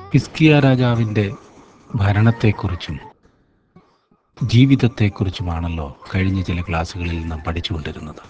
ഹിസ്കിയ രാജാവിൻ്റെ ഭരണത്തെക്കുറിച്ചും ജീവിതത്തെക്കുറിച്ചുമാണല്ലോ കഴിഞ്ഞ ചില ക്ലാസ്സുകളിൽ നാം പഠിച്ചുകൊണ്ടിരുന്നത്.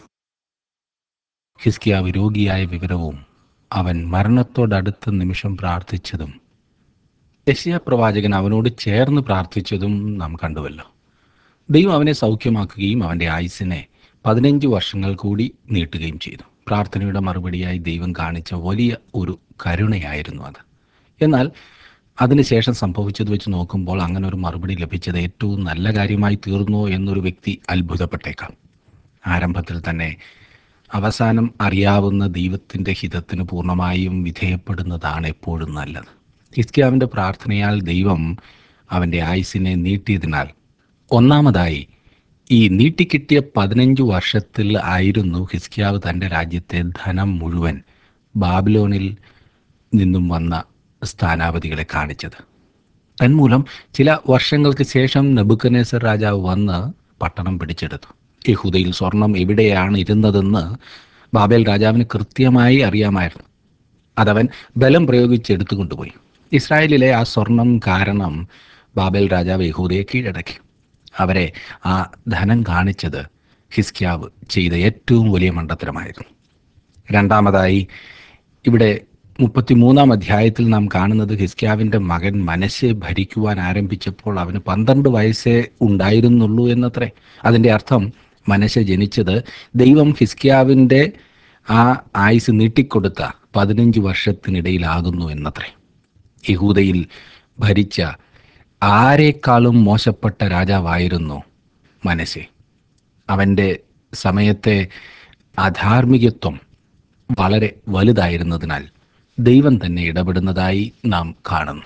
ഹിസ്കിയാവ് രോഗിയായ വിവരവും അവൻ മരണത്തോടടുത്ത നിമിഷം പ്രാർത്ഥിച്ചതും യെശയ്യാ പ്രവാചകൻ അവനോട് ചേർന്ന് പ്രാർത്ഥിച്ചതും നാം കണ്ടുവല്ലോ. ദൈവം അവനെ സൗഖ്യമാക്കുകയും അവൻ്റെ ആയുസ്സിനെ 15 വർഷങ്ങൾ കൂടി നീട്ടുകയും ചെയ്തു. പ്രാർത്ഥനയുടെ മറുപടിയായി ദൈവം കാണിച്ച വലിയ ഒരു കരുണയായിരുന്നു അത്. എന്നാൽ അതിനുശേഷം സംഭവിച്ചത് വെച്ച് നോക്കുമ്പോൾ അങ്ങനെ ഒരു മറുപടി ലഭിച്ചത് ഏറ്റവും നല്ല കാര്യമായി തീർന്നോ എന്നൊരു വ്യക്തി അത്ഭുതപ്പെട്ടേക്കാം. ആരംഭത്തിൽ തന്നെ അവസാനം അറിയാവുന്ന ദൈവത്തിൻ്റെ ഹിതത്തിന് പൂർണ്ണമായും വിധേയപ്പെടുന്നതാണ് എപ്പോഴും നല്ലത്. ഹിസ്കിയാവിൻ്റെ പ്രാർത്ഥനയാൽ ദൈവം അവൻ്റെ ആയുസ്സിനെ നീട്ടിയതിനാൽ ഒന്നാമതായി ഈ നീട്ടിക്കിട്ടിയ 15 വർഷത്തിൽ ആയിരുന്നു ഹിസ്കിയാവ് തൻ്റെ രാജ്യത്തെ ധനം മുഴുവൻ ബാബിലോണിൽ നിന്നും വന്ന സ്ഥാനാപതികളെ കാണിച്ചത്. തന്മൂലം ചില വർഷങ്ങൾക്ക് ശേഷം നെബൂഖദ്നേസർ രാജാവ് വന്ന് പട്ടണം പിടിച്ചെടുത്തു. യഹൂദയിൽ സ്വർണം എവിടെയാണ് ഇരുന്നതെന്ന് ബാബേൽ രാജാവിന് കൃത്യമായി അറിയാമായിരുന്നു. അതവൻ ബലം പ്രയോഗിച്ച് എടുത്തുകൊണ്ടുപോയി. ഇസ്രായേലിലെ ആ സ്വർണം കാരണം ബാബേൽ രാജാവ് യഹൂദയെ കീഴടക്കി. അവരെ ആ ധനം കാണിച്ചത് ഹിസ്കിയാവ് ചെയ്ത ഏറ്റവും വലിയ മണ്ടത്തരമായിരുന്നു. രണ്ടാമതായി ഇവിടെ 33-ാം അധ്യായത്തിൽ നാം കാണുന്നത് ഹിസ്കിയാവിൻ്റെ മകൻ മനശ്ശെ ഭരിക്കുവാൻ ആരംഭിച്ചപ്പോൾ അവന് 12 വയസ്സേ ഉണ്ടായിരുന്നുള്ളൂ എന്നത്രേ. അതിൻ്റെ അർത്ഥം മനശ്ശെ ജനിച്ചത് ദൈവം ഹിസ്കിയാവിൻ്റെ ആ ആയുസ് നീട്ടിക്കൊടുത്ത 15 വർഷത്തിനിടയിലാകുന്നു എന്നത്രേ. യഹൂദയിൽ ഭരിച്ച ആരെക്കാളും മോശപ്പെട്ട രാജാവായിരുന്നു മനശ്ശെ. അവൻ്റെ സമയത്തെ അധാർമികത്വം വളരെ വലുതായിരുന്നതിനാൽ ദൈവം തന്നെ ഇടപെടുന്നതായി നാം കാണുന്നു.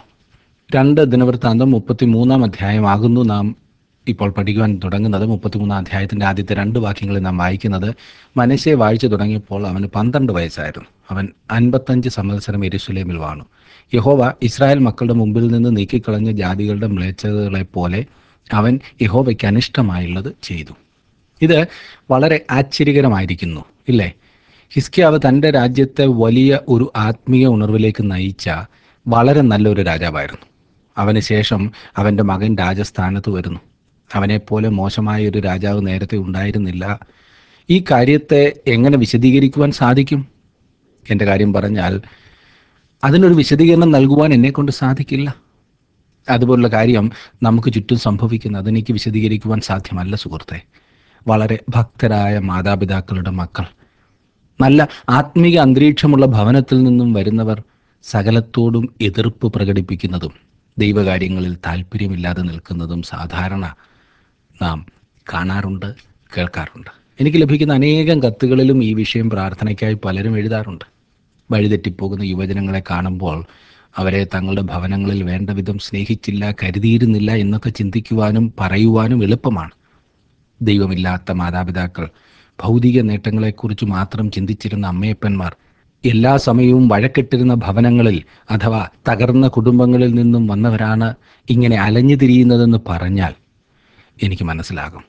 2 ദിനവൃത്താന്തം 33-ാം അധ്യായമാകുന്നു നാം ഇപ്പോൾ പഠിക്കുവാൻ തുടങ്ങുന്നത്. 33-ാം അധ്യായത്തിൻ്റെ ആദ്യത്തെ 2 വാക്യങ്ങളിൽ നാം വായിക്കുന്നത്, മനശ്ശെ വാഴ്ച തുടങ്ങിയപ്പോൾ അവന് 12 വയസ്സായിരുന്നു. അവൻ 55 സംവത്സരം യെരൂശലേമിൽ വാണു. യഹോവ ഇസ്രായേൽ മക്കളുടെ മുമ്പിൽ നിന്ന് നീക്കിക്കളഞ്ഞ ജാതികളുടെ മ്ലേച്ഛതകളെപ്പോലെ അവൻ യഹോവയ്ക്ക് അനിഷ്ടമായുള്ളത് ചെയ്തു. ഇത് വളരെ ആശ്ചര്യകരമായിരിക്കുന്നു, ഇല്ലേ? ഹിസ്കിയാവ് തൻ്റെ രാജ്യത്തെ വലിയ ഒരു ആത്മീയ ഉണർവിലേക്ക് നയിച്ച വളരെ നല്ലൊരു രാജാവായിരുന്നു. അവന് ശേഷം അവൻ്റെ മകൻ രാജസ്ഥാനത്ത് വരുന്നു. അവനെപ്പോലെ മോശമായ ഒരു രാജാവ് നേരത്തെ ഉണ്ടായിരുന്നില്ല. ഈ കാര്യത്തെ എങ്ങനെ വിശദീകരിക്കുവാൻ സാധിക്കും? എൻ്റെ കാര്യം പറഞ്ഞാൽ അതിനൊരു വിശദീകരണം നൽകുവാൻ എന്നെക്കൊണ്ട് സാധിക്കില്ല. അതുപോലുള്ള കാര്യം നമുക്ക് ചുറ്റും സംഭവിക്കുന്നു. അതെനിക്ക് വിശദീകരിക്കുവാൻ സാധ്യമല്ല സുഹൃത്തെ. വളരെ ഭക്തരായ മാതാപിതാക്കളുടെ മക്കൾ, നല്ല ആത്മീക അന്തരീക്ഷമുള്ള ഭവനത്തിൽ നിന്നും വരുന്നവർ സകലത്തോടും എതിർപ്പ് പ്രകടിപ്പിക്കുന്നതും ദൈവകാര്യങ്ങളിൽ താല്പര്യമില്ലാതെ നിൽക്കുന്നതും സാധാരണ നാം കാണാറുണ്ട്, കേൾക്കാറുണ്ട്. എനിക്ക് ലഭിക്കുന്ന അനേകം കത്തുകളിലും ഈ വിഷയം പ്രാർത്ഥനയ്ക്കായി പലരും എഴുതാറുണ്ട്. വഴിതെറ്റിപ്പോകുന്ന യുവജനങ്ങളെ കാണുമ്പോൾ അവരെ തങ്ങളുടെ ഭവനങ്ങളിൽ വേണ്ട വിധം സ്നേഹിച്ചില്ല, കരുതിയിരുന്നില്ല എന്നൊക്കെ ചിന്തിക്കുവാനും പറയുവാനും എളുപ്പമാണ്. ദൈവമില്ലാത്ത മാതാപിതാക്കൾ, ഭൗതിക നേട്ടങ്ങളെക്കുറിച്ച് മാത്രം ചിന്തിച്ചിരുന്ന അമ്മയപ്പന്മാർ, എല്ലാ സമയവും വഴക്കിട്ടിരുന്ന ഭവനങ്ങളിൽ അഥവാ തകർന്ന കുടുംബങ്ങളിൽ നിന്നും വന്നവരാണ് ഇങ്ങനെ അലഞ്ഞു തിരിയുന്നതെന്ന് പറഞ്ഞാൽ എനിക്ക് മനസ്സിലാകും.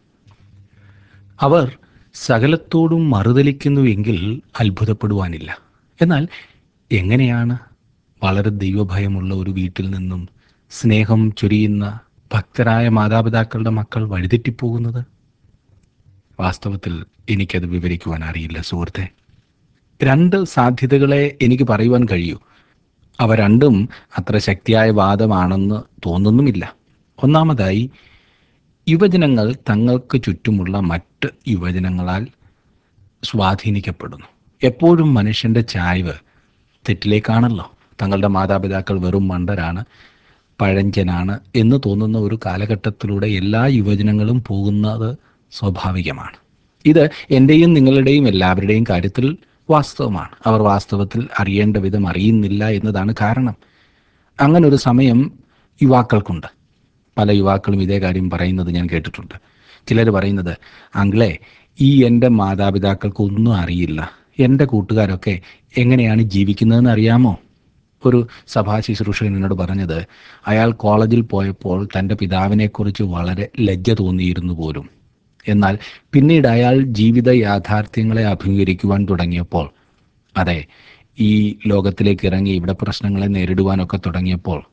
അവർ സകലത്തോടും മറുതലിക്കുന്നുവെങ്കിൽ അത്ഭുതപ്പെടുവാനില്ല. എന്നാൽ എങ്ങനെയാണ് വളരെ ദൈവഭയമുള്ള ഒരു വീട്ടിൽ നിന്നും സ്നേഹം ചൊരിയുന്ന ഭക്തരായ മാതാപിതാക്കളുടെ മക്കൾ വഴിതെറ്റിപ്പോകുന്നത്? വാസ്തവത്തിൽ എനിക്കത് വിവരിക്കുവാൻ അറിയില്ല സുഹൃത്തെ. 2 സാധ്യതകളെ എനിക്ക് പറയുവാൻ കഴിയൂ. അവ രണ്ടും അത്ര ശക്തിയായ വാദമാണെന്ന് തോന്നുന്നുമില്ല. ഒന്നാമതായി, യുവജനങ്ങൾ തങ്ങൾക്ക് ചുറ്റുമുള്ള മറ്റ് യുവജനങ്ങളാൽ സ്വാധീനിക്കപ്പെടുന്നു. എപ്പോഴും മനുഷ്യൻ്റെ ചായ്വ് തെറ്റിലേക്കാണല്ലോ. തങ്ങളുടെ മാതാപിതാക്കൾ വെറും മണ്ടരാണ്, പഴഞ്ചനാണ് എന്ന് തോന്നുന്ന ഒരു കാലഘട്ടത്തിലൂടെ എല്ലാ യുവജനങ്ങളും പോകുന്നത് സ്വാഭാവികമാണ്. ഇത് എൻ്റെയും നിങ്ങളുടെയും എല്ലാവരുടെയും കാര്യത്തിൽ വാസ്തവമാണ്. അവർ വാസ്തവത്തിൽ അറിയേണ്ട വിധം അറിയുന്നില്ല എന്നതാണ് കാരണം. അങ്ങനൊരു സമയം യുവാക്കൾക്കുണ്ട്. പല യുവാക്കളും ഇതേ കാര്യം പറയുന്നത് ഞാൻ കേട്ടിട്ടുണ്ട്. ചിലർ പറയുന്നത്, അങ്കിളെ, ഈ എൻ്റെ മാതാപിതാക്കൾക്ക് ഒന്നും അറിയില്ല, എൻ്റെ കൂട്ടുകാരൊക്കെ എങ്ങനെയാണ് ജീവിക്കുന്നതെന്ന് അറിയാമോ? ഒരു സഭാ ശുശ്രൂഷകൻ എന്നോട് പറഞ്ഞത്, അയാൾ കോളേജിൽ പോയപ്പോൾ തൻ്റെ പിതാവിനെക്കുറിച്ച് വളരെ ലജ്ജ തോന്നിയിരുന്നു പോലും. എന്നാൽ പിന്നീട് അയാൾ ജീവിത യാഥാർത്ഥ്യങ്ങളെ അഭിമുഖീകരിക്കുവാൻ തുടങ്ങിയപ്പോൾ, അതെ, ഈ ലോകത്തിലേക്ക് ഇറങ്ങി ഇവിടെ പ്രശ്നങ്ങളെ നേരിടുവാനൊക്കെ തുടങ്ങിയപ്പോൾ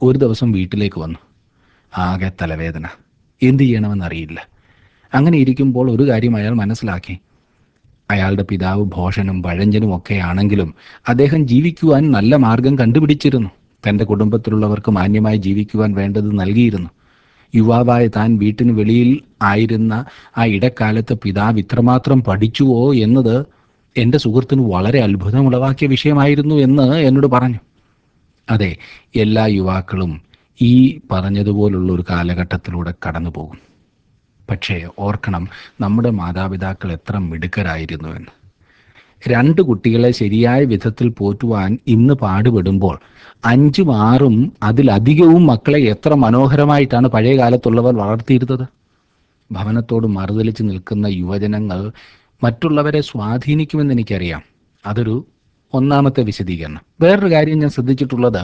ഒരു ദിവസം വീട്ടിലേക്ക് വന്നു. ആകെ തലവേദന, എന്തു ചെയ്യണമെന്നറിയില്ല. അങ്ങനെ ഇരിക്കുമ്പോൾ ഒരു കാര്യം അയാൾ മനസ്സിലാക്കി. അയാളുടെ പിതാവ് ഭോഷനും പഴഞ്ചനും ഒക്കെ ആണെങ്കിലും അദ്ദേഹം ജീവിക്കുവാൻ നല്ല മാർഗം കണ്ടുപിടിച്ചിരുന്നു. തൻ്റെ കുടുംബത്തിലുള്ളവർക്ക് മാന്യമായി ജീവിക്കുവാൻ വേണ്ടത് നൽകിയിരുന്നു. യുവാവായ താൻ വീട്ടിന് വെളിയിൽ ആയിരുന്ന ആ ഇടക്കാലത്ത് പിതാവ് ഇത്രമാത്രം പഠിച്ചുവോ എന്നത് എൻ്റെ സുഹൃത്തിന് വളരെ അത്ഭുതമുളവാക്കിയ വിഷയമായിരുന്നു എന്ന് എന്നോട് പറഞ്ഞു. അതെ, എല്ലാ യുവാക്കളും ഈ പറഞ്ഞതുപോലുള്ള ഒരു കാലഘട്ടത്തിലൂടെ കടന്നു പോകും. പക്ഷേ ഓർക്കണം, നമ്മുടെ മാതാപിതാക്കൾ എത്ര മിടുക്കരായിരുന്നു എന്ന്. രണ്ട് കുട്ടികളെ ശരിയായ വിധത്തിൽ പോറ്റുവാൻ ഇന്ന് പാടുപെടുമ്പോൾ അഞ്ചും ആറും അതിലധികവും മക്കളെ എത്ര മനോഹരമായിട്ടാണ് പഴയ കാലത്തുള്ളവർ വളർത്തിയിരുന്നത്. ഭവനത്തോട് മറുതലിച്ച് നിൽക്കുന്ന യുവജനങ്ങൾ മറ്റുള്ളവരെ സ്വാധീനിക്കുമെന്ന് എനിക്കറിയാം. അതൊരു ഒന്നാമത്തെ വിശദീകരണം. വേറൊരു കാര്യം ഞാൻ ശ്രദ്ധിച്ചിട്ടുള്ളത്,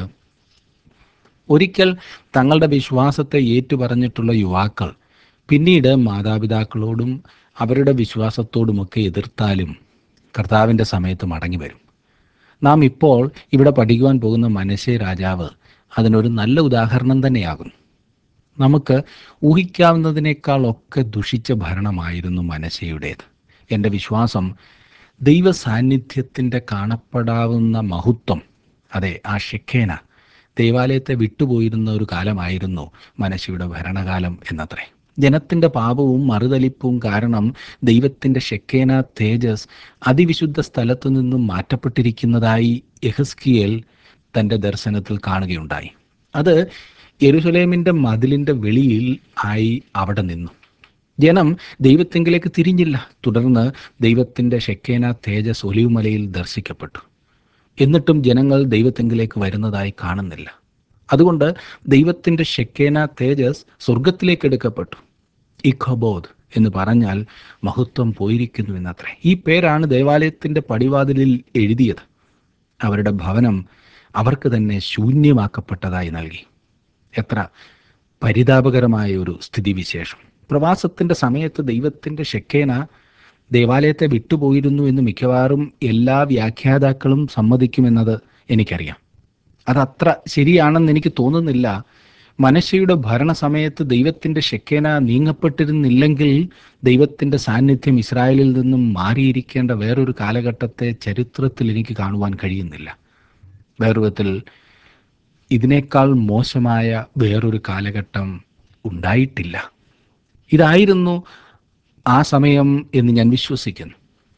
ഒരിക്കൽ തങ്ങളുടെ വിശ്വാസത്തെ ഏറ്റുപറഞ്ഞിട്ടുള്ള യുവാക്കൾ പിന്നീട് മാതാപിതാക്കളോടും അവരുടെ വിശ്വാസത്തോടുമൊക്കെ എതിർത്താലും കർത്താവിൻ്റെ സമയത്ത് മടങ്ങി വരും. നാം ഇപ്പോൾ ഇവിടെ പഠിക്കുവാൻ പോകുന്ന മനശ്ശെ രാജാവ് അതിനൊരു നല്ല ഉദാഹരണം തന്നെയാകും. നമുക്ക് ഊഹിക്കാവുന്നതിനേക്കാളൊക്കെ ദുഷിച്ച ഭരണമായിരുന്നു മനശ്ശെയുടേത്. എൻ്റെ വിശ്വാസം, ദൈവ സാന്നിധ്യത്തിൻ്റെ കാണപ്പെടാവുന്ന മഹത്വം, അതെ ആ ഷെഖേന, ദൈവാലയത്തെ വിട്ടുപോയിരുന്ന ഒരു കാലമായിരുന്നു മനശ്ശെയുടെ ഭരണകാലം എന്നത്രേ. ജനത്തിൻ്റെ പാപവും മറുതലിപ്പും കാരണം ദൈവത്തിൻ്റെ ഷെഖേന തേജസ് അതിവിശുദ്ധ സ്ഥലത്തു നിന്നും മാറ്റപ്പെട്ടിരിക്കുന്നതായി യെഹെസ്കിയേൽ തൻ്റെ ദർശനത്തിൽ കാണുകയുണ്ടായി. അത് യെരുശലേമിൻ്റെ മതിലിൻ്റെ വെളിയിൽ ആയി അവിടെ നിന്നു. ജനം ദൈവത്തെങ്കിലേക്ക് തിരിഞ്ഞില്ല. തുടർന്ന് ദൈവത്തിൻ്റെ ഷെഖേന തേജസ് ഒലിവുമലയിൽ ദർശിക്കപ്പെട്ടു. എന്നിട്ടും ജനങ്ങൾ ദൈവത്തെങ്കിലേക്ക് വരുന്നതായി കാണുന്നില്ല. അതുകൊണ്ട് ദൈവത്തിൻ്റെ ഷെഖേന തേജസ് സ്വർഗത്തിലേക്ക് എടുക്കപ്പെട്ടു. ഇഖബോദ് എന്ന് പറഞ്ഞാൽ മഹത്വം പോയിരിക്കുന്നു എന്നത്രേ. ഈ പേരാണ് ദേവാലയത്തിൻ്റെ പടിവാതിലിൽ എഴുതിയത്. അവരുടെ ഭവനം അവർക്ക് തന്നെ ശൂന്യമാക്കപ്പെട്ടതായി നൽകി. എത്ര പരിതാപകരമായ ഒരു സ്ഥിതിവിശേഷം! പ്രവാസത്തിൻ്റെ സമയത്ത് ദൈവത്തിൻ്റെ ഷെഖേന ദേവാലയത്തെ വിട്ടുപോയിരുന്നു എന്ന് മിക്കവാറും എല്ലാ വ്യാഖ്യാതാക്കളും സമ്മതിക്കുമെന്നത് എനിക്കറിയാം. അതത്ര ശരിയാണെന്ന് എനിക്ക് തോന്നുന്നില്ല. മനശ്ശെയുടെ ഭരണസമയത്ത് ദൈവത്തിൻ്റെ ഷെഖേന നീങ്ങപ്പെട്ടിരുന്നില്ലെങ്കിൽ ദൈവത്തിൻ്റെ സാന്നിധ്യം ഇസ്രായേലിൽ നിന്നും മാറിയിരിക്കേണ്ട വേറൊരു കാലഘട്ടത്തെ ചരിത്രത്തിൽ എനിക്ക് കാണുവാൻ കഴിയുന്നില്ല. വേറൊരു വിധത്തിൽ ഇതിനേക്കാൾ മോശമായ വേറൊരു കാലഘട്ടം ഉണ്ടായിട്ടില്ല. ഇതായിരുന്നു ആ സമയം എന്ന് ഞാൻ വിശ്വസിക്കുന്നു.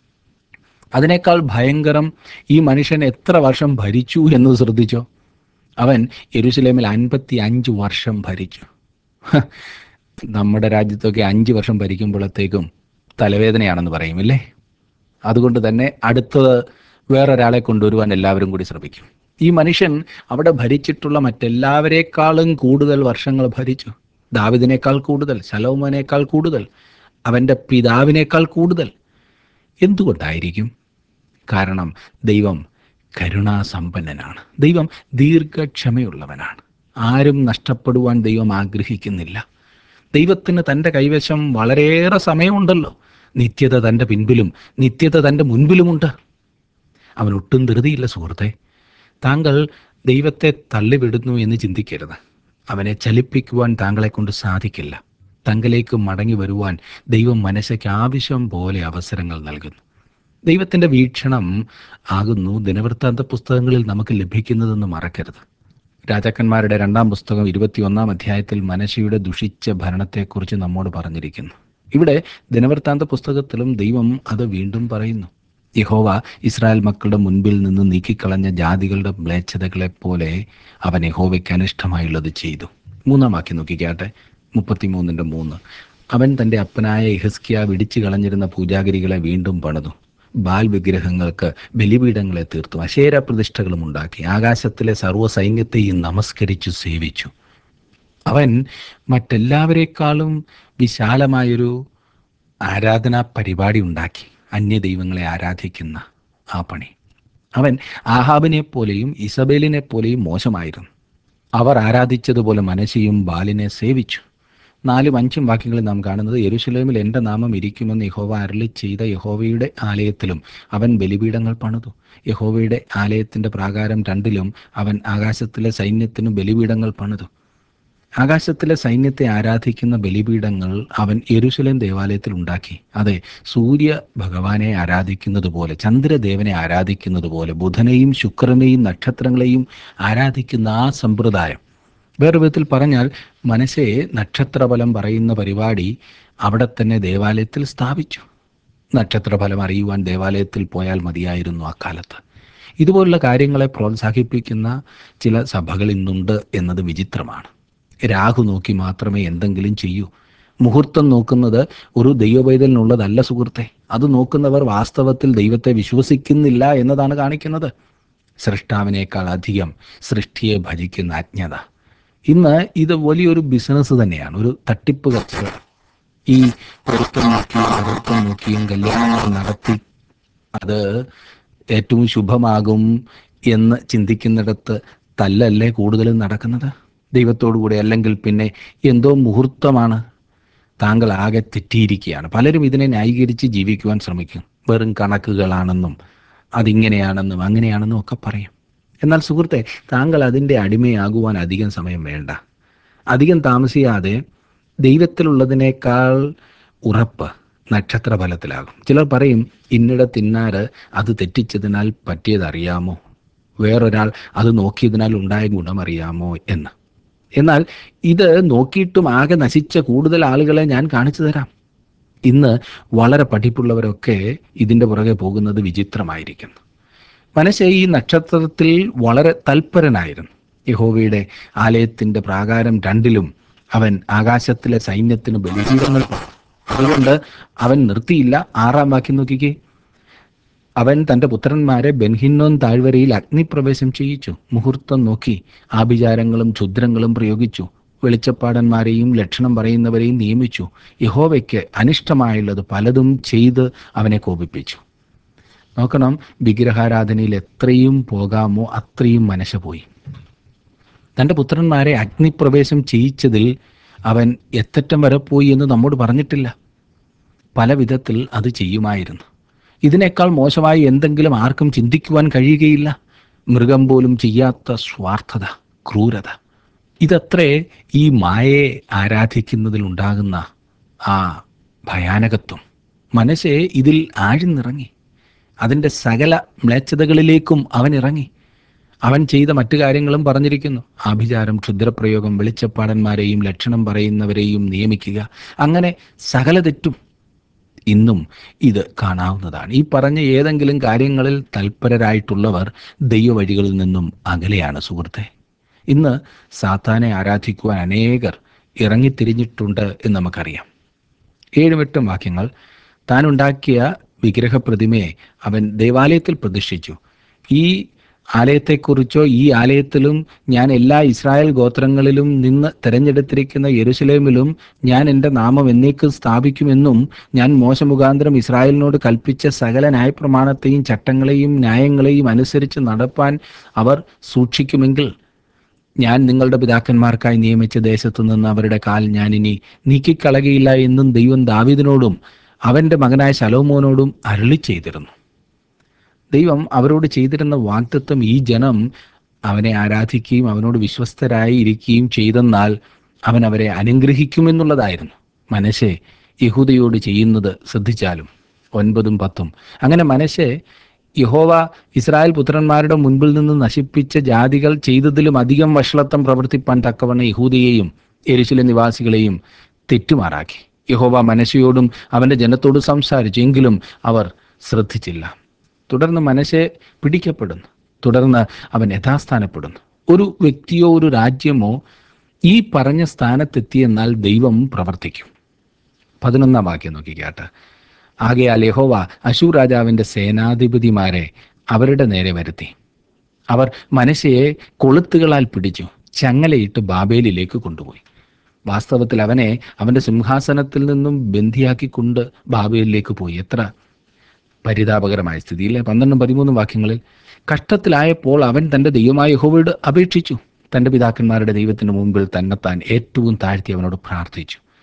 അതിനേക്കാൾ ഭയങ്കരം, ഈ മനുഷ്യൻ എത്ര വർഷം ഭരിച്ചു എന്ന് ശ്രദ്ധിച്ചോ? അവൻ യെരുശലേമിൽ 55 വർഷം ഭരിച്ചു. നമ്മുടെ രാജ്യത്തൊക്കെ 5 വർഷം ഭരിക്കുമ്പോഴത്തേക്കും തലവേദനയാണെന്ന് പറയുമില്ലേ? അതുകൊണ്ട് തന്നെ അടുത്തത് വേറൊരാളെ കൊണ്ടുവരുവാൻ എല്ലാവരും കൂടി ശ്രമിക്കും. ഈ മനുഷ്യൻ അവിടെ ഭരിച്ചിട്ടുള്ള മറ്റെല്ലാവരെക്കാളും കൂടുതൽ വർഷങ്ങൾ ഭരിച്ചു. ദാവീദിനേക്കാൾ കൂടുതൽ, ശലോമോനേക്കാൾ കൂടുതൽ, അവൻ്റെ പിതാവിനേക്കാൾ കൂടുതൽ. എന്തുകൊണ്ടായിരിക്കും? കാരണം ദൈവം കരുണാസമ്പന്നനാണ്. ദൈവം ദീർഘക്ഷമയുള്ളവനാണ്. ആരും നഷ്ടപ്പെടുവാൻ ദൈവം ആഗ്രഹിക്കുന്നില്ല. ദൈവത്തിന് തൻ്റെ കൈവശം വളരെയേറെ സമയമുണ്ടല്ലോ. നിത്യത തൻ്റെ പിൻപിലും നിത്യത തൻ്റെ മുൻപിലുമുണ്ട്. അവനൊട്ടും ധൃതിയില്ല. സുഹൃത്തെ, താങ്കൾ ദൈവത്തെ തള്ളിവിടുന്നു എന്ന് ചിന്തിക്കരുത്. അവനെ ചലിപ്പിക്കുവാൻ താങ്കളെ കൊണ്ട് സാധിക്കില്ല. തങ്കലേക്ക് മടങ്ങി വരുവാൻ ദൈവം മനസ്സയ്ക്ക് ആവശ്യം പോലെ അവസരങ്ങൾ നൽകുന്നു. ദൈവത്തിൻ്റെ വീക്ഷണം ആകുന്നു ദിനവൃത്താന്ത പുസ്തകങ്ങളിൽ നമുക്ക് ലഭിക്കുന്നതെന്ന് മറക്കരുത്. രാജാക്കന്മാരുടെ 2-ാം പുസ്തകം 21-ാം അധ്യായത്തിൽ മനശ്ശെയുടെ ദുഷിച്ച ഭരണത്തെക്കുറിച്ച് നമ്മോട് പറഞ്ഞിരിക്കുന്നു. ഇവിടെ ദിനവൃത്താന്ത പുസ്തകത്തിലും ദൈവം അത് വീണ്ടും പറയുന്നു. യഹോവ ഇസ്രായേൽ മക്കളുടെ മുൻപിൽ നിന്ന് നീക്കിക്കളഞ്ഞ ജാതികളുടെ മ്ലേച്ഛതകളെപ്പോലെ അവൻ യഹോവയ്ക്ക് അനിഷ്ടമായുള്ളത് ചെയ്തു. 3-ാം വാക്യം നോക്കിക്കാട്ടെ, 33:3. അവൻ തൻ്റെ അപ്പനായ യെഹിസ്കിയാവ് ഇടിച്ചു കളഞ്ഞിരുന്ന പൂജാഗിരികളെ വീണ്ടും പണിതു, ബാൽ വിഗ്രഹങ്ങൾക്ക് ബലിപീഠങ്ങളെ തീർത്തു, അശേര പ്രതിഷ്ഠകളും ഉണ്ടാക്കി, ആകാശത്തിലെ സർവ്വസൈന്യത്തെയും നമസ്കരിച്ചു സേവിച്ചു. അവൻ മറ്റെല്ലാവരെക്കാളും വിശാലമായൊരു ആരാധനാ പരിപാടി ഉണ്ടാക്കി, അന്യദൈവങ്ങളെ ആരാധിക്കുന്ന ആ പണി. അവൻ ആഹാബിനെ പോലെയും ഇസബേലിനെ പോലെയും മോശമായിരുന്നു. അവർ ആരാധിച്ചതുപോലെ മനശ്ശെയും ബാലിനെ സേവിച്ചു. 4ഉം 5ഉം വാക്യങ്ങളിൽ നാം കാണുന്നത്, യെരൂശലേമിൽ എൻ്റെ നാമം ഇരിക്കുമെന്ന് യഹോവ അരുളി ചെയ്ത യഹോവയുടെ ആലയത്തിലും അവൻ ബലിപീഠങ്ങൾ പണിതു. യഹോവയുടെ ആലയത്തിൻ്റെ പ്രാകാരം 2ലും അവൻ ആകാശത്തിലെ സൈന്യത്തിന് ബലിപീഠങ്ങൾ പണിതു. ആകാശത്തിലെ സൈന്യത്തെ ആരാധിക്കുന്ന ബലിപീഠങ്ങൾ അവൻ യെരൂശലേം ദേവാലയത്തിൽ ഉണ്ടാക്കി. അതെ, സൂര്യ ഭഗവാനെ ആരാധിക്കുന്നത് പോലെ, ചന്ദ്രദേവനെ ആരാധിക്കുന്നത് പോലെ, ബുധനെയും ശുക്രനെയും നക്ഷത്രങ്ങളെയും ആരാധിക്കുന്ന ആ സമ്പ്രദായം, വേറെ വിധത്തിൽ പറഞ്ഞാൽ മനസ്സെ നക്ഷത്രഫലം പറയുന്ന പരിപാടി അവിടെ തന്നെ ദേവാലയത്തിൽ സ്ഥാപിച്ചു. നക്ഷത്രഫലം അറിയുവാൻ ദേവാലയത്തിൽ പോയാൽ മതിയായിരുന്നു അക്കാലത്ത്. ഇതുപോലുള്ള കാര്യങ്ങളെ പ്രോത്സാഹിപ്പിക്കുന്ന ചില സഭകൾ ഇന്നുണ്ട് എന്നത് വിചിത്രമാണ്. രാഹു നോക്കി മാത്രമേ എന്തെങ്കിലും ചെയ്യൂ. മുഹൂർത്തം നോക്കുന്നത് ഒരു ദൈവപൈതലിനുള്ളതല്ല സുഹൃത്തെ. അത് നോക്കുന്നവർ വാസ്തവത്തിൽ ദൈവത്തെ വിശ്വസിക്കുന്നില്ല എന്നതാണ് കാണിക്കുന്നത്. സൃഷ്ടാവിനേക്കാൾ അധികം സൃഷ്ടിയെ ഭജിക്കുന്ന അജ്ഞത. ഇന്ന് ഇത് വലിയൊരു ബിസിനസ് തന്നെയാണ്, ഒരു തട്ടിപ്പ് കച്ചവടം. ഈ പൊരുത്തം നോക്കിയും മുഹൂർത്തം നോക്കിയും കല്യാണങ്ങൾ നടത്തി അത് ഏറ്റവും ശുഭമാകും എന്ന് ചിന്തിക്കുന്നിടത്ത് തല്ലല്ലേ കൂടുതലും നടക്കുന്നത് ദൈവത്തോടു കൂടെ. അല്ലെങ്കിൽ പിന്നെ എന്തോ മുഹൂർത്തമാണ്, താങ്കൾ ആകെ തെറ്റിയിരിക്കുകയാണ്. പലരും ഇതിനെ ന്യായീകരിച്ച് ജീവിക്കുവാൻ ശ്രമിക്കും. വെറും കണക്കുകളാണെന്നും അതിങ്ങനെയാണെന്നും അങ്ങനെയാണെന്നും ഒക്കെ പറയും. എന്നാൽ സുഹൃത്തെ, താങ്കൾ അതിൻ്റെ അടിമയാകുവാൻ അധികം സമയം വേണ്ട. അധികം താമസിയാതെ ദൈവത്തിലുള്ളതിനേക്കാൾ ഉറപ്പ് നക്ഷത്രഫലത്തിലാകും. ചിലർ പറയും, ഇന്നിടത്തിന്നാര് അത് തെറ്റിച്ചതിനാൽ പറ്റിയതറിയാമോ, വേറൊരാൾ അത് നോക്കിയതിനാൽ ഉണ്ടായ ഗുണമറിയാമോ എന്ന്. എന്നാൽ ഇത് നോക്കിയിട്ടും ആകെ നശിച്ച കൂടുതൽ ആളുകളെ ഞാൻ കാണിച്ചു തരാം. ഇന്ന് വളരെ പഠിപ്പുള്ളവരൊക്കെ ഇതിൻ്റെ പുറകെ പോകുന്നത് വിചിത്രമായിരിക്കുന്നു. മനശ്ശെ ഈ നക്ഷത്രത്തിൽ വളരെ തൽപരനായിരുന്നു. യഹോവയുടെ ആലയത്തിൻ്റെ പ്രാകാരം 2ലും അവൻ ആകാശത്തിലെ സൈന്യത്തിന് ബലിപീഠങ്ങൾ പണിതു. അതുകൊണ്ട് അവൻ നിർത്തിയില്ല. 6ആം വാക്യം നോക്കിക്കേ. അവൻ തൻ്റെ പുത്രന്മാരെ ബെൻഹിന്നോൻ താഴ്വരയിൽ അഗ്നിപ്രവേശം ചെയ്യിച്ചു. മുഹൂർത്തം നോക്കി ആഭിചാരങ്ങളും ക്ഷുദ്രങ്ങളും പ്രയോഗിച്ചു. വെളിച്ചപ്പാടന്മാരെയും ലക്ഷണം പറയുന്നവരെയും നിയമിച്ചു. യഹോവയ്ക്ക് അനിഷ്ടമായുള്ളത് പലതും ചെയ്ത് അവനെ കോപിപ്പിച്ചു. നോക്കണം, വിഗ്രഹാരാധനയിൽ എത്രയും പോകാമോ അത്രയും മനശ്ശെ പോയി. തൻ്റെ പുത്രന്മാരെ അഗ്നിപ്രവേശം ചെയ്യിച്ചതിൽ അവൻ എത്തറ്റം വരെ പോയി എന്ന് നമ്മോട് പറഞ്ഞിട്ടില്ല. പല വിധത്തിൽ അത് ചെയ്യുമായിരുന്നു. ഇതിനേക്കാൾ മോശമായി എന്തെങ്കിലും ആർക്കും ചിന്തിക്കുവാൻ കഴിയുകയില്ല. മൃഗം പോലും ചെയ്യാത്ത സ്വാർത്ഥത, ക്രൂരത. ഇതത്രേ ഈ മായയെ ആരാധിക്കുന്നതിലുണ്ടാകുന്ന ആ ഭയാനകത്വം. മനശ്ശെ ഇതിൽ ആഴ്ന്നിറങ്ങി. അതിൻ്റെ സകല മ്ലേച്ഛതകളിലേക്കും അവൻ ഇറങ്ങി. അവൻ ചെയ്ത മറ്റു കാര്യങ്ങളും പറഞ്ഞിരിക്കുന്നു. ആഭിചാരം, ക്ഷുദ്രപ്രയോഗം, വെളിച്ചപ്പാടന്മാരെയും ലക്ഷണം പറയുന്നവരെയും നിയമിക്കുക, അങ്ങനെ സകല തെറ്റും ഇന്നും ഇത് കാണാവുന്നതാണ്. ഈ പറഞ്ഞ ഏതെങ്കിലും കാര്യങ്ങളിൽ തൽപരരായിട്ടുള്ളവർ ദൈവവഴികളിൽ നിന്നും അകലെയാണ് സുഹൃത്തെ. ഇന്ന് സാത്താനെ ആരാധിക്കുവാൻ അനേകർ ഇറങ്ങിത്തിരിഞ്ഞിട്ടുണ്ട് എന്ന് നമുക്കറിയാം. 7ഉം 8ഉം വാക്യങ്ങൾ. താൻ ഉണ്ടാക്കിയ വിഗ്രഹപ്രതിമയെ അവൻ ദേവാലയത്തിൽ പ്രതിഷ്ഠിച്ചു. ഈ ആലയത്തെക്കുറിച്ചോ, ഈ ആലയത്തിലും ഞാൻ എല്ലാ ഇസ്രായേൽ ഗോത്രങ്ങളിലും നിന്ന് തിരഞ്ഞെടുത്തിരിക്കുന്ന യെരൂശലേമിലും ഞാൻ എൻ്റെ നാമം എന്നേക്കും സ്ഥാപിക്കുമെന്നും ഞാൻ മോശെ മുഖാന്തരം ഇസ്രായേലിനോട് കൽപ്പിച്ച സകല ന്യായപ്രമാണത്തെയും ചട്ടങ്ങളെയും ന്യായങ്ങളെയും അനുസരിച്ച് നടപ്പാൻ അവർ സൂക്ഷിക്കുമെങ്കിൽ ഞാൻ നിങ്ങളുടെ പിതാക്കന്മാർക്കായി നിയമിച്ച ദേശത്തു നിന്ന് അവരുടെ കാൽ ഞാൻ ഇനി നീക്കിക്കളകയില്ല എന്നും ദൈവം ദാവീദിനോടും അവൻ്റെ മകനായ ശലോമോനോടും അരുളി ചെയ്തിരുന്നു. ദൈവം അവരോട് ചെയ്തിരുന്ന വാഗ്ദത്തം ഈ ജനം അവനെ ആരാധിക്കുകയും അവനോട് വിശ്വസ്തരായി ഇരിക്കുകയും ചെയ്തെന്നാൽ അവൻ അവരെ അനുഗ്രഹിക്കുമെന്നുള്ളതായിരുന്നു. മനശ്ശെ യഹൂദയോട് ചെയ്യുന്നത് ശ്രദ്ധിച്ചാലും 9ഉം 10ഉം. അങ്ങനെ മനശ്ശെ യഹോവ ഇസ്രായേൽ പുത്രന്മാരുടെ മുൻപിൽ നിന്ന് നശിപ്പിച്ച ജാതികൾ ചെയ്തതിലും അധികം വഷളത്വം പ്രവർത്തിപ്പാൻ തക്കവണ്ണം യഹൂദയെയും യെരൂശലേം നിവാസികളെയും തെറ്റുമാറാക്കി. യഹോവ മനശ്ശെയോടും അവൻ്റെ ജനത്തോടും സംസാരിച്ചു, എങ്കിലും അവർ ശ്രദ്ധിച്ചില്ല. തുടർന്ന് മനശ്ശെ പിടിക്കപ്പെടുന്നു. തുടർന്ന് അവൻ യഥാസ്ഥാനപ്പെടുന്നു. ഒരു വ്യക്തിയോ ഒരു രാജ്യമോ ഈ പറഞ്ഞ സ്ഥാനത്തെത്തിയെന്നാൽ ദൈവം പ്രവർത്തിക്കും. 11ആം വാക്യം നോക്കിക്കാട്ട്. ആകയാൽ യഹോവ അശ്ശൂർ രാജാവിൻ്റെ സേനാധിപതിമാരെ അവരുടെ നേരെ വരുത്തി. അവർ മനശ്ശെയെ കൊളുത്തുകളാൽ പിടിച്ചു ചങ്ങലയിട്ട് ബാബേലിലേക്ക് കൊണ്ടുപോയി. വാസ്തവത്തിൽ അവനെ അവൻ്റെ സിംഹാസനത്തിൽ നിന്നും ബന്ധിയാക്കിക്കൊണ്ട് ബാബേലിലേക്ക് പോയി. എത്ര പരിതാപകരമായ സ്ഥിതിയിലെ 12ഉം 13ഉം വാക്യങ്ങളിൽ. കഷ്ടത്തിലായപ്പോൾ അവൻ തൻ്റെ ദൈവമായ യഹോവയോട് അപേക്ഷിച്ചു. തൻ്റെ പിതാക്കന്മാരുടെ ദൈവത്തിന് മുമ്പിൽ തന്നെത്താൻ ഏറ്റവും താഴ്ത്തി അവനോട് പ്രാർത്ഥിച്ചു.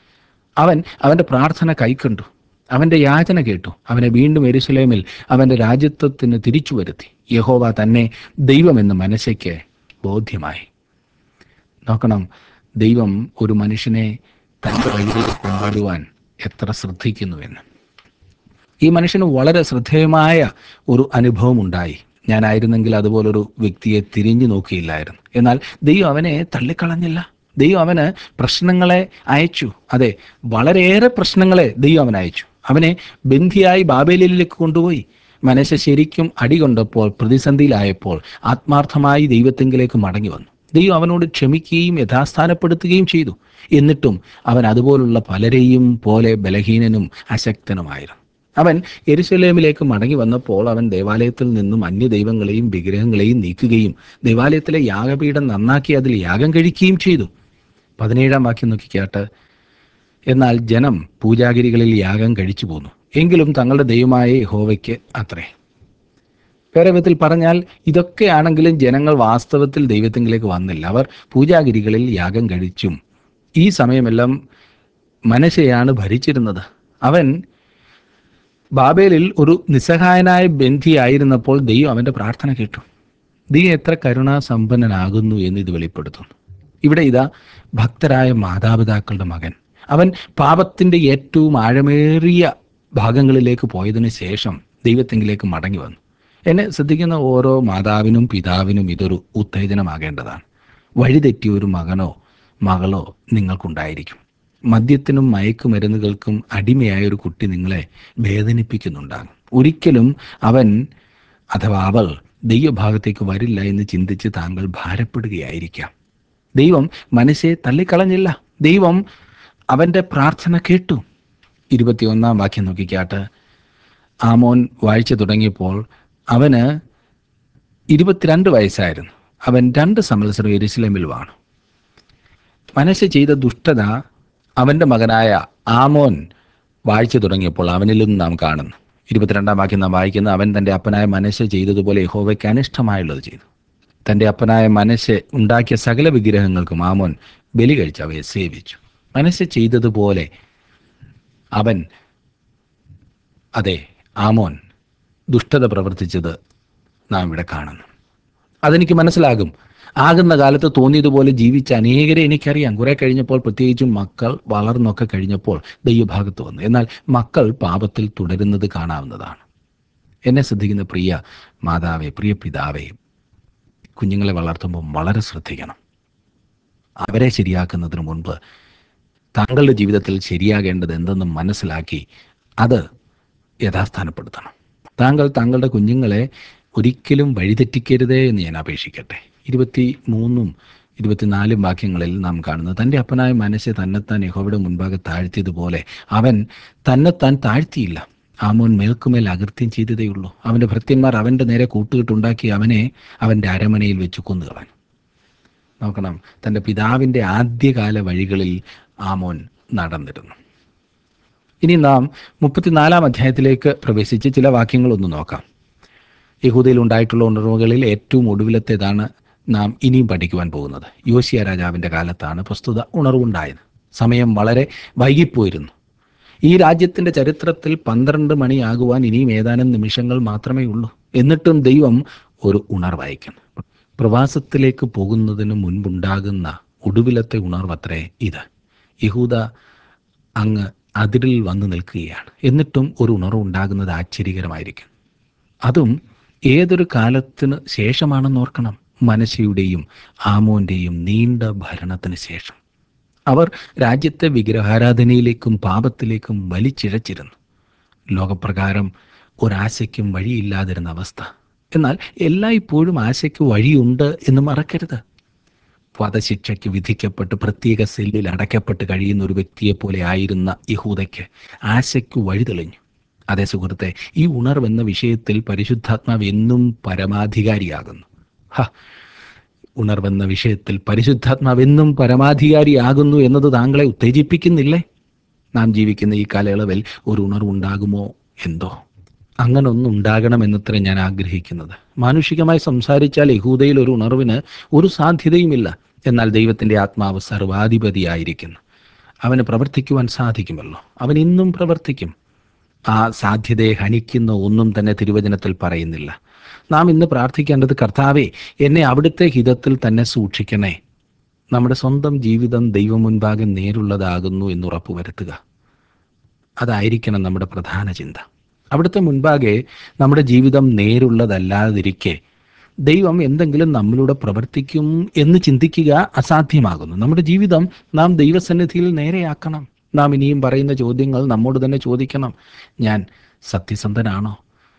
അവൻ അവൻ്റെ പ്രാർത്ഥന കൈക്കൊണ്ടു. അവൻ്റെ യാചന കേട്ടു. അവനെ വീണ്ടും യെരൂശലേമിൽ അവൻ്റെ രാജ്യത്വത്തിന് തിരിച്ചു വരുത്തി. യഹോവ തന്നെ ദൈവമെന്ന് മനശ്ശെക്ക് ബോധ്യമായി. നോക്കണം, ദൈവം ഒരു മനുഷ്യനെ തൻ്റെ വഴിയിലേക്ക് കൊണ്ടുവരുവാൻ എത്ര ശ്രദ്ധിക്കുന്നുവെന്ന്. ഈ മനുഷ്യന് വളരെ ശ്രദ്ധേയമായ ഒരു അനുഭവം ഉണ്ടായി. ഞാനായിരുന്നെങ്കിൽ അതുപോലൊരു വ്യക്തിയെ തിരിഞ്ഞു നോക്കിയില്ലായിരുന്നു. എന്നാൽ ദൈവം അവനെ തള്ളിക്കളഞ്ഞില്ല. ദൈവം അവന് പ്രശ്നങ്ങളെ അയച്ചു. അതെ, വളരെയേറെ പ്രശ്നങ്ങളെ ദൈവം അവൻ അയച്ചു. അവനെ ബന്ധിയായി ബാബേലിലേക്ക് കൊണ്ടുപോയി. മനശ്ശെ ശരിക്കും അടികൊണ്ടപ്പോൾ, പ്രതിസന്ധിയിലായപ്പോൾ ആത്മാർത്ഥമായി ദൈവത്തെങ്കിലേക്ക് മടങ്ങി വന്നു. ദൈവം അവനോട് ക്ഷമിക്കുകയും യഥാസ്ഥാനപ്പെടുത്തുകയും ചെയ്തു. എന്നിട്ടും അവൻ അതുപോലുള്ള പലരെയും പോലെ ബലഹീനനും അശക്തനുമായിരുന്നു. അവൻ യെരൂശലേമിലേക്ക് മടങ്ങി വന്നപ്പോൾ അവൻ ദേവാലയത്തിൽ നിന്നും അന്യദൈവങ്ങളെയും വിഗ്രഹങ്ങളെയും നീക്കുകയും ദേവാലയത്തിലെ യാഗപീഠം നന്നാക്കി അതിൽ യാഗം കഴിക്കുകയും ചെയ്തു. 17 വാക്യം നോക്കിക്കാട്ട്. എന്നാൽ ജനം പൂജാഗിരികളിൽ യാഗം കഴിച്ചു പോന്നു, എങ്കിലും തങ്ങളുടെ ദൈവമായ യഹോവയ്ക്ക് അത്രേ. വേറെ വിധത്തിൽ പറഞ്ഞാൽ, ഇതൊക്കെയാണെങ്കിലും ജനങ്ങൾ വാസ്തവത്തിൽ ദൈവത്തിങ്കിലേക്ക് വന്നില്ല. അവർ പൂജാഗിരികളിൽ യാഗം കഴിച്ചും. ഈ സമയമെല്ലാം മനശ്ശെയാണ് ഭരിച്ചിരുന്നത്. അവൻ ബാബേലിൽ ഒരു നിസ്സഹായനായ ബന്ധിയായിരുന്നപ്പോൾ ദൈവം അവൻ്റെ പ്രാർത്ഥന കേട്ടു. ദൈവം എത്ര കരുണാസമ്പന്നനാകുന്നു എന്ന് ഇത് വെളിപ്പെടുത്തുന്നു. ഇവിടെ ഇതാ ഭക്തരായ മാതാപിതാക്കളുടെ മകൻ. അവൻ പാപത്തിൻ്റെ ഏറ്റവും ആഴമേറിയ ഭാഗങ്ങളിലേക്ക് പോയതിനു ശേഷം ദൈവത്തെങ്കിലേക്ക് മടങ്ങി വന്നു. എന്നെ ശ്രദ്ധിക്കുന്ന ഓരോ മാതാവിനും പിതാവിനും ഇതൊരു ഉത്തേജനമാകേണ്ടതാണ്. വഴിതെറ്റിയ ഒരു മകനോ മകളോ നിങ്ങൾക്കുണ്ടായിരിക്കും. മദ്യത്തിനും മയക്കുമരുന്നുകൾക്കും അടിമയായ ഒരു കുട്ടി നിങ്ങളെ വേദനിപ്പിക്കുന്നുണ്ടാകും. ഒരിക്കലും അവൻ അഥവാ അവൾ ദൈവഭാഗത്തേക്ക് വരില്ല എന്ന് ചിന്തിച്ച് താങ്കൾ ഭാരപ്പെടുകയായിരിക്കാം. ദൈവം മനശ്ശെയെ തള്ളിക്കളഞ്ഞില്ല. ദൈവം അവൻ്റെ പ്രാർത്ഥന കേട്ടു. 21 വാക്യം നോക്കിക്കാട്ട്. ആമോൻ വാഴ്ച തുടങ്ങിയപ്പോൾ അവന് 22 വയസ്സായിരുന്നു. അവൻ 2 സംവത്സരം യെരൂശലേമിൽ വാണു. മനശ്ശെ ചെയ്ത ദുഷ്ടത അവൻ്റെ മകനായ ആമോൻ വാഴ്ച തുടങ്ങിയപ്പോൾ അവനിലും നാം കാണുന്നു. 22 വാക്യം നാം വായിക്കുന്ന, അവൻ തൻ്റെ അപ്പനായ മനശ്ശെ ചെയ്തതുപോലെ യഹോവയ്ക്ക് അനിഷ്ടമായുള്ളത് ചെയ്തു. തൻ്റെ അപ്പനായ മനശ്ശെ ഉണ്ടാക്കിയ സകല വിഗ്രഹങ്ങൾക്കും ആമോൻ ബലി കഴിച്ച് അവയെ സേവിച്ചു. മനശ്ശെ ചെയ്തതുപോലെ അവൻ, അതെ, ആമോൻ ദുഷ്ടത പ്രവർത്തിച്ചത് നാം ഇവിടെ കാണുന്നു. അതെനിക്ക് മനസ്സിലാകും. ആകുന്ന കാലത്ത് തോന്നിയതുപോലെ ജീവിച്ച അനേകരെ എനിക്കറിയാം. കുറെ കഴിഞ്ഞപ്പോൾ, പ്രത്യേകിച്ചും മക്കൾ വളർന്നൊക്കെ കഴിഞ്ഞപ്പോൾ ദൈവഭാഗത്ത് വന്നു. എന്നാൽ മക്കൾ പാപത്തിൽ തുടരുന്നത് കാണാവുന്നതാണ്. എന്നെ ശ്രദ്ധിക്കുന്ന പ്രിയ മാതാവേ, പ്രിയ പിതാവേ, കുഞ്ഞുങ്ങളെ വളർത്തുമ്പോൾ വളരെ ശ്രദ്ധിക്കണം. അവരെ ശരിയാക്കുന്നതിന് മുൻപ് താങ്കളുടെ ജീവിതത്തിൽ ശരിയാകേണ്ടത് എന്തെന്ന് മനസ്സിലാക്കി അത് യഥാസ്ഥാനപ്പെടുത്തണം. താങ്കളുടെ കുഞ്ഞുങ്ങളെ ഒരിക്കലും വഴിതെറ്റിക്കരുതേ എന്ന് ഞാൻ അപേക്ഷിക്കട്ടെ. 23 24 വാക്യങ്ങളിൽ നാം കാണുന്നത്, തൻ്റെ അപ്പനായ മനശ്ശെ തന്നെത്താൻ യഹോവയുടെ മുൻപാകെ താഴ്ത്തിയതുപോലെ അവൻ തന്നെത്താൻ താഴ്ത്തിയില്ല. ആമോൻ മേൽക്കുമേൽ അകൃത്യം ചെയ്തതേയുള്ളൂ. അവൻ്റെ ഭൃത്യന്മാർ അവൻ്റെ നേരെ കൂട്ടുകെട്ടുണ്ടാക്കി അവനെ അവൻ്റെ അരമനയിൽ വെച്ച് കൊന്നുകളഞ്ഞു. നോക്കണം, തൻ്റെ പിതാവിൻ്റെ ആദ്യകാല വഴികളിൽ ആമോൻ നടന്നിരുന്നു. ഇനി നാം 34 അധ്യായത്തിലേക്ക് പ്രവേശിച്ച് ചില വാക്യങ്ങളൊന്ന് നോക്കാം. യഹൂദയിൽ ഉണ്ടായിട്ടുള്ള ഉണർവുകളിൽ ഏറ്റവും ഒടുവിലത്തേതാണ് നാം ഇനിയും പഠിക്കുവാൻ പോകുന്നത്. യോശിയ രാജാവിൻ്റെ കാലത്താണ് പ്രസ്തുത ഉണർവുണ്ടായത്. സമയം വളരെ വൈകിപ്പോയിരുന്നു. ഈ രാജ്യത്തിൻ്റെ ചരിത്രത്തിൽ 12 മണിയാകുവാൻ ഇനിയും ഏതാനും നിമിഷങ്ങൾ മാത്രമേ ഉള്ളൂ. എന്നിട്ടും ദൈവം ഒരു ഉണർവയക്കുന്നു. പ്രവാസത്തിലേക്ക് പോകുന്നതിന് മുൻപുണ്ടാകുന്ന ഒടുവിലത്തെ ഉണർവത്രേ ഇത്. യഹൂദ അങ്ങ് അതിരിൽ വന്നു നിൽക്കുകയാണ്. എന്നിട്ടും ഒരു ഉണർവുണ്ടാകുന്നത് ആശ്ചര്യകരമായിരിക്കും. അതും ഏതൊരു കാലത്തിന് ശേഷമാണെന്ന് ഓർക്കണം. മനശ്ശെയുടെയും ആമോന്റെയും നീണ്ട ഭരണത്തിന് ശേഷം അവർ രാജ്യത്തെ വിഗ്രഹാരാധനയിലേക്കും പാപത്തിലേക്കും വലിച്ചിഴച്ചിരുന്നു. ലോകപ്രകാരം ഒരാശയ്ക്കും വഴിയില്ലാതിരുന്ന അവസ്ഥ. എന്നാൽ എല്ലായ്പ്പോഴും ആശയ്ക്ക് വഴിയുണ്ട് എന്ന് മറക്കരുത്. വധശിക്ഷയ്ക്ക് വിധിക്കപ്പെട്ട് പ്രത്യേക സെല്ലിൽ അടയ്ക്കപ്പെട്ട് കഴിയുന്ന ഒരു വ്യക്തിയെപ്പോലെ ആയിരുന്ന യഹൂദയ്ക്ക് ആശയ്ക്ക് വഴി തെളിഞ്ഞു. അതേ സുഹൃത്തെ, ഈ ഉണർവെന്ന വിഷയത്തിൽ പരിശുദ്ധാത്മാവ് എന്നും പരമാധികാരിയാകുന്നു. ഉണർവെന്ന വിഷയത്തിൽ പരിശുദ്ധാത്മാവ് എന്നും പരമാധികാരിയാകുന്നു എന്നത് താങ്കളെ ഉത്തേജിപ്പിക്കുന്നില്ലേ? നാം ജീവിക്കുന്ന ഈ കാലയളവിൽ ഒരു ഉണർവുണ്ടാകുമോ എന്തോ? അങ്ങനെ ഒന്നും ഉണ്ടാകണമെന്നത്ര ഞാൻ ആഗ്രഹിക്കുന്നത്. മാനുഷികമായി സംസാരിച്ചാൽ യഹൂദയിൽ ഒരു ഉണർവിന് ഒരു സാധ്യതയുമില്ല. എന്നാൽ ദൈവത്തിൻ്റെ ആത്മാവ് സർവാധിപതിയായിരിക്കുന്നു. അവന് പ്രവർത്തിക്കുവാൻ സാധിക്കുമല്ലോ. അവൻ ഇന്നും പ്രവർത്തിക്കും. ആ സാധ്യതയെ ഹനിക്കുന്ന ഒന്നും തന്നെ തിരുവചനത്തിൽ പറയുന്നില്ല. നാം ഇന്ന് പ്രാർത്ഥിക്കേണ്ടത്, കർത്താവേ, എന്നെ അവിടുത്തെ ഹിതത്തിൽ തന്നെ സൂക്ഷിക്കണേ. നമ്മുടെ സ്വന്തം ജീവിതം ദൈവം മുൻപാകെ നേരുള്ളതാകുന്നു എന്ന് ഉറപ്പുവരുത്തുക. അതായിരിക്കണം നമ്മുടെ പ്രധാന ചിന്ത. അവിടുത്തെ മുൻപാകെ നമ്മുടെ ജീവിതം നേരുള്ളതല്ലാതിരിക്കെ ദൈവം എന്തെങ്കിലും നമ്മളിലൂടെ പ്രവർത്തിക്കും എന്ന് ചിന്തിക്കുക അസാധ്യമാകുന്നു. നമ്മുടെ ജീവിതം നാം ദൈവസന്നിധിയിൽ നേരെയാക്കണം. നാം ഇനിയും പറയുന്ന ചോദ്യങ്ങൾ നമ്മോട് തന്നെ ചോദിക്കണം. ഞാൻ സത്യസന്ധനാണോ?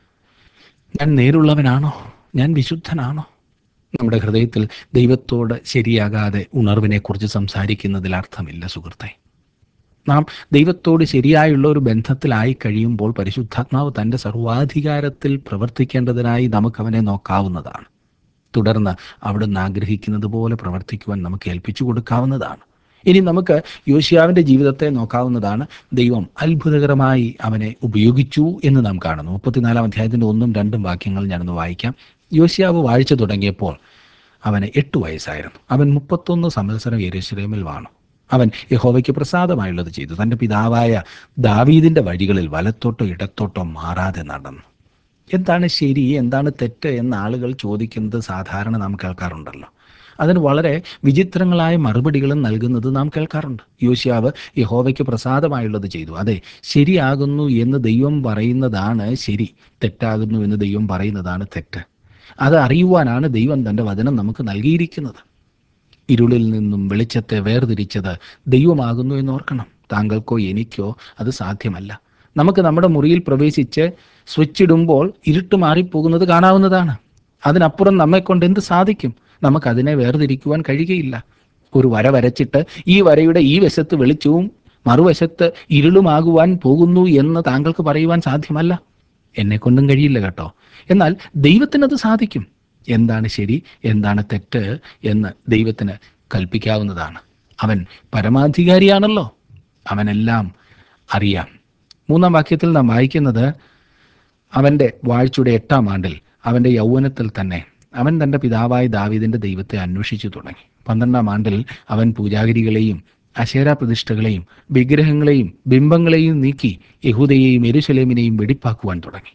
ഞാൻ നേരുള്ളവനാണോ? ഞാൻ വിശുദ്ധനാണോ? നമ്മുടെ ഹൃദയത്തിൽ ദൈവത്തോട് ശരിയാകാതെ ഉണർവിനെക്കുറിച്ച് സംസാരിക്കുന്നതിൽ അർത്ഥമില്ല സുഹൃത്തെ. നാം ദൈവത്തോട് ശരിയായുള്ള ഒരു ബന്ധത്തിലായി കഴിയുമ്പോൾ പരിശുദ്ധാത്മാവ് തൻ്റെ സർവാധികാരത്തിൽ പ്രവർത്തിക്കേണ്ടതിനായി നമുക്കവനെ നോക്കാവുന്നതാണ്. തുടർന്ന് അവിടുന്ന് ആഗ്രഹിക്കുന്നത് പോലെ പ്രവർത്തിക്കുവാൻ നമുക്ക് ഏൽപ്പിച്ചു കൊടുക്കാവുന്നതാണ്. ഇനി നമുക്ക് യോശിയാവിൻ്റെ ജീവിതത്തെ നോക്കാവുന്നതാണ്. ദൈവം അത്ഭുതകരമായി അവനെ ഉപയോഗിച്ചു എന്ന് നാം കാണുന്നു. 34 അധ്യായത്തിൻ്റെ 1-2 വാക്യങ്ങൾ ഞാനൊന്ന് വായിക്കാം. യോശിയാവ് വാഴ്ച തുടങ്ങിയപ്പോൾ അവന് 8 വയസ്സായിരുന്നു. അവൻ 31 സംവത്സരം യെരൂശലേമിൽ വാണു. അവൻ യഹോവയ്ക്ക് പ്രസാദമായുള്ളത് ചെയ്തു. തൻ്റെ പിതാവായ ദാവീദിൻ്റെ വഴികളിൽ വലത്തോട്ടോ ഇടത്തോട്ടോ മാറാതെ നടന്നു. എന്താണ് ശരി, എന്താണ് തെറ്റ് എന്ന് ആളുകൾ ചോദിക്കുന്നത് സാധാരണ നാം കേൾക്കാറുണ്ടല്ലോ. അതിന് വളരെ വിചിത്രങ്ങളായ മറുപടികളും നൽകുന്നത് നാം കേൾക്കാറുണ്ട്. യോശിയാവ് യഹോവയ്ക്ക് പ്രസാദമായുള്ളത് ചെയ്തു. അതെ, ശരിയാകുന്നു എന്ന് ദൈവം പറയുന്നതാണ് ശരി, തെറ്റാകുന്നു എന്ന് ദൈവം പറയുന്നതാണ് തെറ്റ്. അത് അറിയുവാനാണ് ദൈവം തൻ്റെ വചനം നമുക്ക് നൽകിയിരിക്കുന്നത്. ഇരുളിൽ നിന്നും വെളിച്ചത്തെ വേർതിരിച്ചത് ദൈവമാകുന്നു എന്നോർക്കണം. താങ്കൾക്കോ എനിക്കോ അത് സാധ്യമല്ല. നമുക്ക് നമ്മുടെ മുറിയിൽ പ്രവേശിച്ച് സ്വിച്ച് ഇടുമ്പോൾ ഇരുട്ട് മാറിപ്പോകുന്നത് കാണാവുന്നതാണ്. അതിനപ്പുറം നമ്മെക്കൊണ്ട് എന്ത് സാധിക്കും? നമുക്കതിനെ വേർതിരിക്കുവാൻ കഴിയുകയില്ല. ഒരു വര വരച്ചിട്ട് ഈ വരയുടെ ഈ വശത്ത് വെളിച്ചവും മറുവശത്ത് ഇരുളുമാകുവാൻ പോകുന്നു എന്ന് താങ്കൾക്ക് പറയുവാൻ സാധ്യമല്ല. എന്നെക്കൊണ്ടും കഴിയില്ല കേട്ടോ. എന്നാൽ ദൈവത്തിനത് സാധിക്കും. എന്താണ് ശരി, എന്താണ് തെറ്റ് എന്ന് ദൈവത്തിന് കൽപ്പിക്കാവുന്നതാണ്. അവൻ പരമാധികാരിയാണല്ലോ. അവനെല്ലാം അറിയാം. 3 വാക്യത്തിൽ നാം വായിക്കുന്നത്, അവൻ്റെ വാഴ്ചയുടെ 8 ആണ്ടിൽ അവൻ്റെ യൗവനത്തിൽ തന്നെ അവൻ തൻ്റെ പിതാവായ ദാവീദിൻ്റെ ദൈവത്തെ അന്വേഷിച്ചു തുടങ്ങി. 12 ആണ്ടിൽ അവൻ പൂജാഗിരികളെയും അശേരാ പ്രതിഷ്ഠകളെയും വിഗ്രഹങ്ങളെയും ബിംബങ്ങളെയും നീക്കി യഹൂദയെയും യെരൂശലേമിനെയും വെടിപ്പാക്കുവാൻ തുടങ്ങി.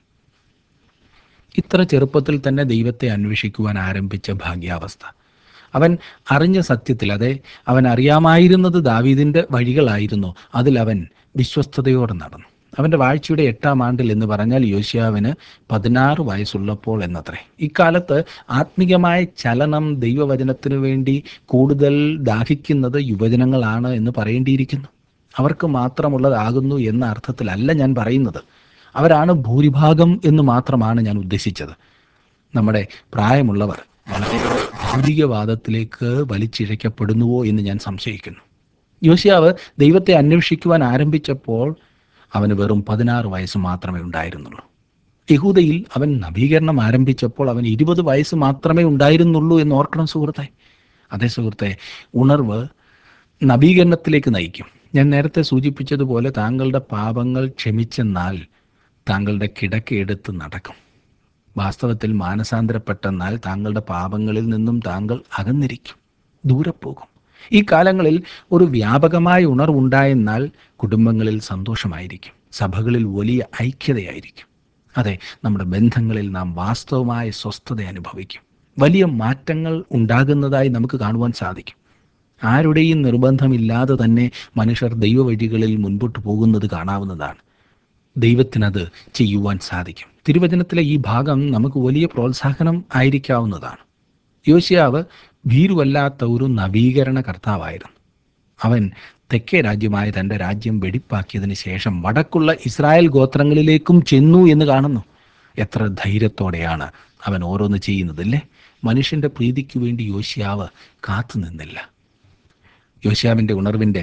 ഇത്ര ചെറുപ്പത്തിൽ തന്നെ ദൈവത്തെ അന്വേഷിക്കുവാൻ ആരംഭിച്ച ഭാഗ്യാവസ്ഥ. അവൻ അറിഞ്ഞ സത്യത്തിൽ, അതെ, അവൻ അറിയാമായിരുന്നത് ദാവീദിൻ്റെ വഴികളായിരുന്നു. അതിൽ അവൻ വിശ്വസ്തയോടെ നടന്നു. അവൻ്റെ വാഴ്ചയുടെ 8 ആണ്ടിൽ എന്ന് പറഞ്ഞാൽ യോശിയാവിന് 16 വയസ്സുള്ളപ്പോൾ എന്നത്രേ. ഇക്കാലത്ത് ആത്മീയമായ ചലനം ദൈവവചനത്തിനു വേണ്ടി കൂടുതൽ ദാഹിക്കുന്നത് യുവജനങ്ങളാണ് എന്ന് പറയേണ്ടിയിരിക്കുന്നു. അവർക്ക് മാത്രമുള്ളതാകുന്നു എന്ന അർത്ഥത്തിലല്ല ഞാൻ പറയുന്നത്. അവരാണ് ഭൂരിഭാഗം എന്ന് മാത്രമാണ് ഞാൻ ഉദ്ദേശിച്ചത്. നമ്മുടെ പ്രായമുള്ളവർ വളരെ ഭൗതികവാദത്തിലേക്ക് വലിച്ചിഴക്കപ്പെടുന്നുവോ എന്ന് ഞാൻ സംശയിക്കുന്നു. യോശിയാവ് ദൈവത്തെ അന്വേഷിക്കുവാൻ ആരംഭിച്ചപ്പോൾ അവന് വെറും 16 വയസ്സ് മാത്രമേ ഉണ്ടായിരുന്നുള്ളൂ. യഹൂദയിൽ അവൻ നവീകരണം ആരംഭിച്ചപ്പോൾ അവന് 20 വയസ്സ് മാത്രമേ ഉണ്ടായിരുന്നുള്ളൂ എന്ന് ഓർക്കണം സുഹൃത്തെ. അതേ സുഹൃത്തെ, ഉണർവ് നവീകരണത്തിലേക്ക് നയിക്കും. ഞാൻ നേരത്തെ സൂചിപ്പിച്ചതുപോലെ താങ്കളുടെ പാപങ്ങൾ ക്ഷമിച്ചെന്നാൽ താങ്കളുടെ കിടക്കയെടുത്ത് നടക്കും. വാസ്തവത്തിൽ മാനസാന്തരപ്പെട്ടെന്നാൽ താങ്കളുടെ പാപങ്ങളിൽ നിന്നും താങ്കൾ അകന്നിരിക്കും, ദൂരെ പോകും. ഈ കാലങ്ങളിൽ ഒരു വ്യാപകമായ ഉണർവുണ്ടായെന്നാൽ കുടുംബങ്ങളിൽ സന്തോഷമായിരിക്കും, സഭകളിൽ വലിയ ഐക്യതയായിരിക്കും. അതെ, നമ്മുടെ ബന്ധങ്ങളിൽ നാം വാസ്തവമായ സ്വസ്ഥത അനുഭവിക്കും. വലിയ മാറ്റങ്ങൾ ഉണ്ടാകുന്നതായി നമുക്ക് കാണുവാൻ സാധിക്കും. ആരുടെയും നിർബന്ധമില്ലാതെ തന്നെ മനുഷ്യർ ദൈവവഴികളിൽ മുൻപോട്ട് പോകുന്നത് കാണാവുന്നതാണ്. ദൈവത്തിനത് ചെയ്യുവാൻ സാധിക്കും. തിരുവചനത്തിലെ ഈ ഭാഗം നമുക്ക് വലിയ പ്രോത്സാഹനം ആയിരിക്കാവുന്നതാണ്. യോശിയാവ് ഭീരുവല്ലാത്ത ഒരു നവീകരണ കർത്താവായിരുന്നു. അവൻ തെക്കേ രാജ്യമായ തൻ്റെ രാജ്യം വെടിപ്പാക്കിയതിന് ശേഷം വടക്കുള്ള ഇസ്രായേൽ ഗോത്രങ്ങളിലേക്കും ചെന്നു എന്ന് കാണുന്നു. എത്ര ധൈര്യത്തോടെയാണ് അവൻ ഓരോന്ന് ചെയ്യുന്നതല്ലേ. മനുഷ്യൻ്റെ പ്രീതിക്ക് വേണ്ടി യോശിയാവ് കാത്തു നിന്നില്ല. യോശിയാവിൻ്റെ ഉണർവിൻ്റെ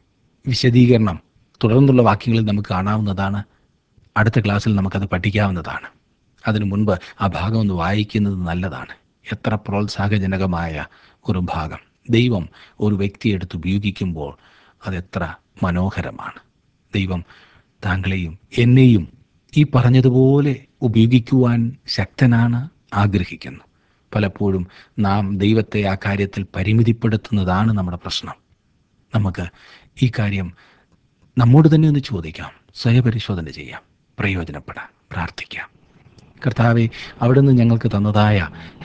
വിശദീകരണം തുടർന്നുള്ള വാക്യങ്ങളിൽ നമുക്ക് കാണാവുന്നതാണ്. അടുത്ത ക്ലാസ്സിൽ നമുക്കത് പഠിക്കാവുന്നതാണ്. അതിനു മുൻപ് ആ ഭാഗം ഒന്ന് വായിക്കുന്നത് നല്ലതാണ്. എത്ര പ്രോത്സാഹജനകമായ ഒരു ഭാഗം. ദൈവം ഒരു വ്യക്തിയെടുത്ത് ഉപയോഗിക്കുമ്പോൾ അതെത്ര മനോഹരമാണ്. ദൈവം താങ്കളെയും എന്നെയും ഈ പറഞ്ഞതുപോലെ ഉപയോഗിക്കുവാൻ ശക്തനാണ്, ആഗ്രഹിക്കുന്നു. പലപ്പോഴും നാം ദൈവത്തെ ആ കാര്യത്തിൽ പരിമിതിപ്പെടുത്തുന്നതാണ് നമ്മുടെ പ്രശ്നം. നമുക്ക് ഈ കാര്യം നമ്മോട് തന്നെ ഒന്ന് ചോദിക്കാം, സ്വയപരിശോധന ചെയ്യാം, പ്രയോജനപ്പെടാം, പ്രാർത്ഥിക്കാം. കർത്താവെ, അവിടുന്ന് ഞങ്ങൾക്ക് തന്നതായ